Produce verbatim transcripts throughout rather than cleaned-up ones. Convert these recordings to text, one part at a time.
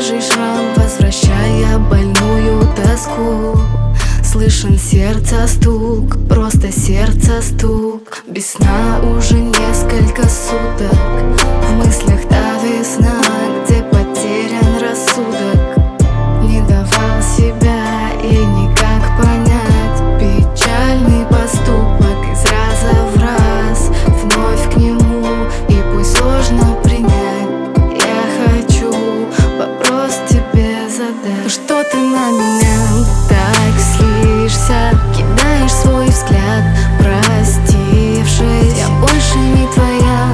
свежий шрам, возвращая больную тоску. Слышен сердца стук, просто сердца стук. Без сна уже несколько суток, в мыслях та весна, где потерян рассудок. Не давал себя и никак понять печальный поступок из раза в раз, вновь к нему, и пусть сложно принять. Я хочу вопрос тебе задать: что ты на меня так злишься? Кидаешь свой взгляд, простившись. Я больше не твоя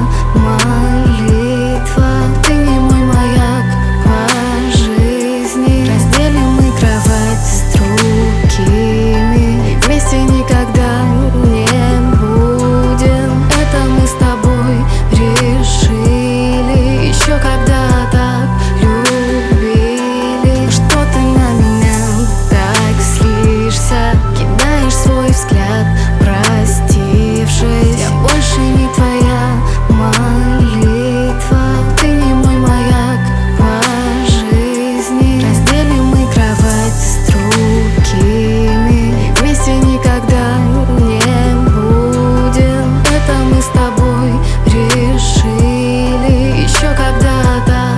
молитва, ты не мой маяк по жизни. Разделим мы кровать с другими, и вместе никогда не будем. Это мы с тобой решили, еще когда так любили. Что ты на меня так злишься? Кидаешь свой взгляд, простившись. Я больше не твоя молитва, ты не мой маяк по жизни. Разделим мы кровать с другими, и вместе никогда не будем. Это мы с тобой решили, еще когда так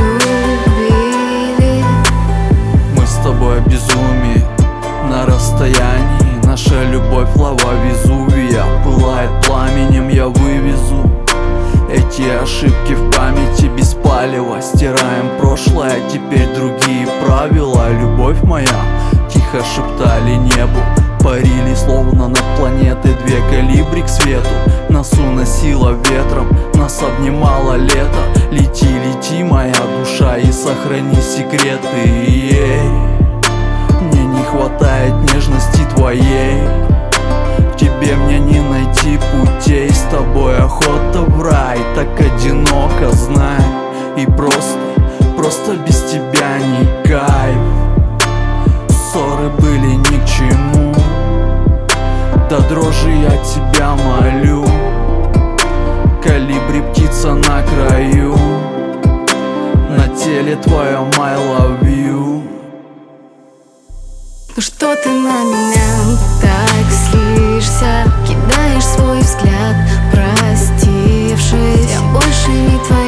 любили. Мы с тобой в безумии, на расстоянии. Наша любовь лава Везувия, пылает пламенем, я вывезу эти ошибки в памяти без палева. Стираем прошлое, теперь другие правила. Любовь моя, тихо шептали небу, парили словно над планетой две колибри к свету. Нас уносило ветром, нас обнимало лето. Лети, лети, моя душа, и сохрани секреты. Ей, мне не хватает нежности твоей, в тебе мне не найти путей. С тобой охота в рай, так одиноко, знай. И просто, просто без тебя не кайф. Ссоры были ни к чему, до дрожи я тебя молю. Колибри, птица на краю, на теле твоем I love you. Ну что ты на меня так злишься? Кидаешь свой взгляд, простившись. Я больше не твоя